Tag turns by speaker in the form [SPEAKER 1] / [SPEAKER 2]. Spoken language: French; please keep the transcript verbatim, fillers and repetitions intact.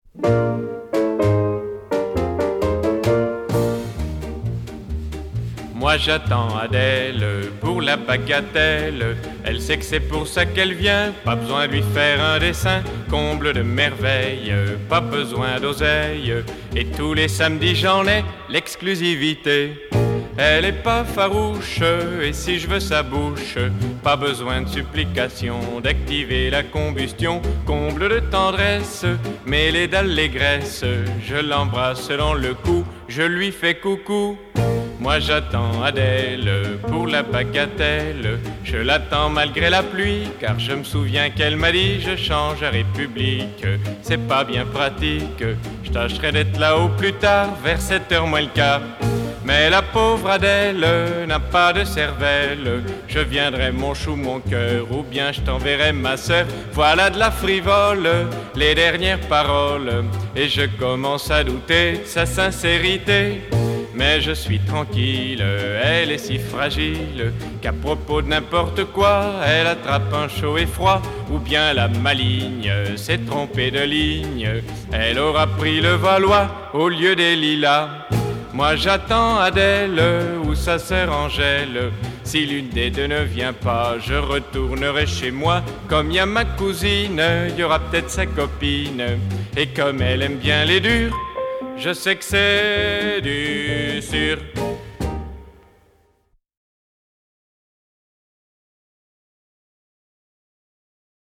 [SPEAKER 1] Moi j'attends Adèle pour la bagatelle. Elle sait que c'est pour ça qu'elle vient. Pas besoin de lui faire un dessin. Comble de merveille, pas besoin d'oseille. Et tous les samedis j'en ai l'exclusivité. Elle est pas farouche, et si je veux sa bouche, pas besoin de supplication, d'activer la combustion. Comble de tendresse, mêlée d'allégresse, je l'embrasse dans le cou, je lui fais coucou. Moi j'attends Adèle pour la bagatelle. Je l'attends malgré la pluie, car je me souviens qu'elle m'a dit je change à République. C'est pas bien pratique, je tâcherai d'être là au plus tard, vers sept heures moins le quart. Mais la pauvre Adèle n'a pas de cervelle. Je viendrai mon chou, mon cœur, ou bien je t'enverrai ma sœur. Voilà de la frivole, les dernières paroles, et je commence à douter de sa sincérité. Mais je suis tranquille, elle est si fragile qu'à propos de n'importe quoi, elle attrape un chaud et froid. Ou bien la maligne s'est trompée de ligne, elle aura pris le Valois au lieu des lilas. Moi j'attends Adèle ou sa sœur Angèle. Si l'une des deux ne vient pas, je retournerai chez moi. Comme y a ma cousine, y aura peut-être sa copine. Et comme elle aime bien les durs, je sais que c'est du sûr.